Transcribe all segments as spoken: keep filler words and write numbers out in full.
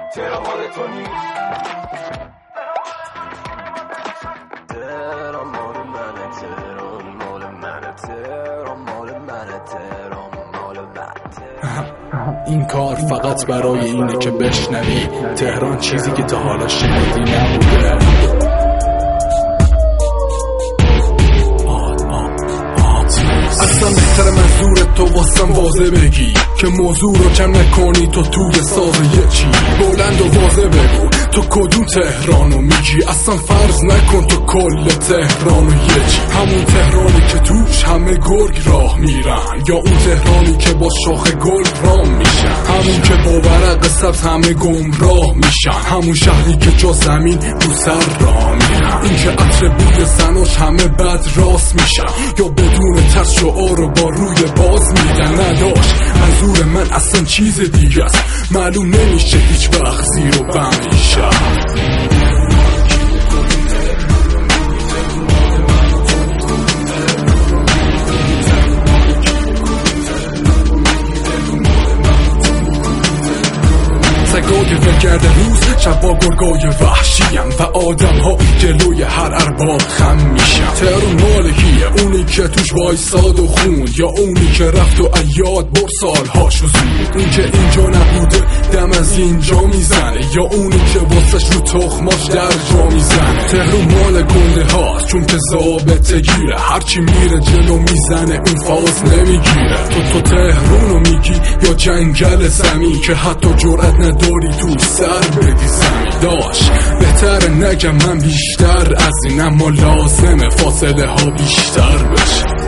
تهران مال تو نیست، تهران مال منه، تهران مال منه، تهران مال منه، تهران مال منه. این کار فقط برای اینه که بشنوی تهران چیزی که تا حالا شنیدی نبوده. اصلا بهتر منظور تو واسم واضح بگی که موضوع رو کم نکنی تو توی ساز یه چی بلند و واضح بگو تو کدوم تهرانو میگی. اصلا فرض نکن تو کل تهرانو یه چی، همون تهرانی که توش همه گرگ راه میرن یا اون تهرانی که با شاخ گل رام میشن، همون که با ورق سبز همه گمراه میشن، همون شهری که جا زمین رو سر راه میرن، این که عطر بوی زناش همه بد راست میشن یا بدون ترس شعار رو با روی باز میدن. نداشت منظور من اصلا چیز دیگه است، معلوم نمیشه هیچ وقت زیر و بم میشه. سگای وگرد روز شب با گرگای وحشیم و آدم ها جلوی هر ارباب خم میشن. تهران مال کیه؟ اونی که توش وایساد و خوند یا اونی که رفت و ایاد بر سالهاشو زود؟ اون که اینجا نبوده دم از اینجا میزنه یا اونی که واسش رو تخماش در جا میزنه؟ تهران مال گنده هاست چون که ضابطه گیره، هرچی میره جلو میزنه اون فاز نمیگیره. تو تو تهرانو میگی یا جنگل زمین که حتی جرأت نداری تو سر بدی زمین؟ داشت بهتر نگم من بیشتر از این، اما لازمه فاصله ها بیشتر بشه.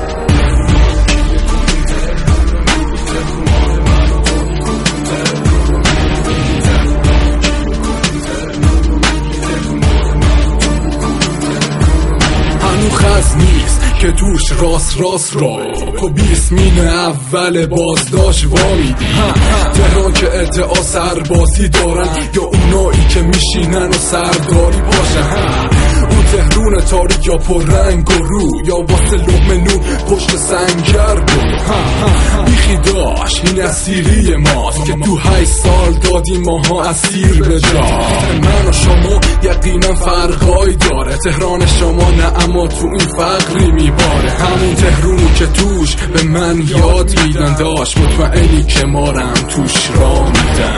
خز نیست که توش راست راست را تو بیست مین اول بازداشت وامیدی. تهران که ادعا سربازی دارن یا اونایی که میشینن و سرداری باشن، اون تهرون تاریک یا پر رنگ و رو یا واسه لقمه نون پشت سنگر برو. بیخی داشت این اسیری ماست که تو هشت سال دادیم ماها اسیر به جا. من و شما یقینا فرقای داره، تهران شما نه اما تو این فقری میباره، همون تهرونی که توش به من یاد میدن. داشت مطمئنی که مارم توش را میدن.